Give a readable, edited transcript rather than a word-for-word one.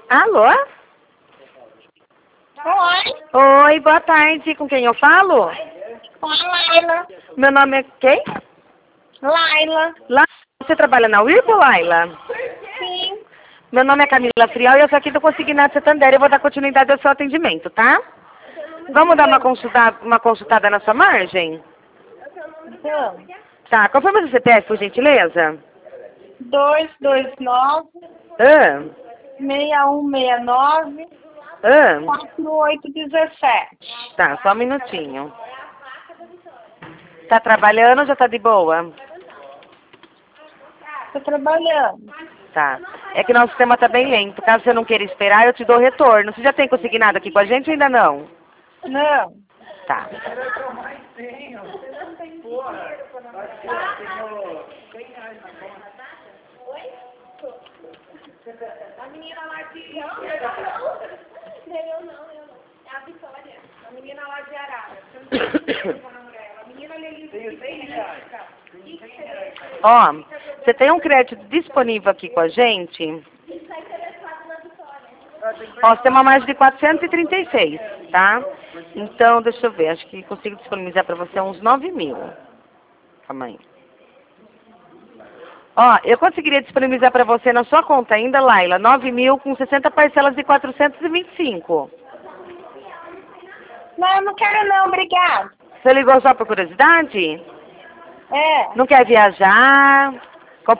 Alô? Oi, Oi, boa tarde. Com quem eu falo? com a Laila. Meu nome é quem? Laila. Laila. Você trabalha na Whirlpool, Laila? Sim. Meu nome é Camila Frial e eu sou aqui do Consignado Santander. Eu vou dar continuidade ao seu atendimento, tá? Vamos dar uma consultada na sua margem? Vamos. Tá, qual foi o seu CPF, por gentileza? 229 Ah, 6169 ah. 4817. Tá, só um minutinho. Tá trabalhando ou já tá de boa? Tô trabalhando. Tá. É que nosso sistema tá bem lento. Caso você não queira esperar, eu te dou retorno. Você já tem consignado aqui com a gente ou ainda não? Não. Tá. A menina lá de... Eu não. É a Vitória. A menina lá de Arara. A menina Ó, você tem um crédito disponível aqui com a gente? Ó, você tem uma margem de 436, tá? Então, deixa eu ver, acho que consigo disponibilizar para você uns 9 mil. Calma aí. Ó, eu conseguiria disponibilizar para você na sua conta ainda, Laila, 9 mil com 60 parcelas de 425. Não, eu não quero não, obrigado. Você ligou só por curiosidade? É. Não quer viajar?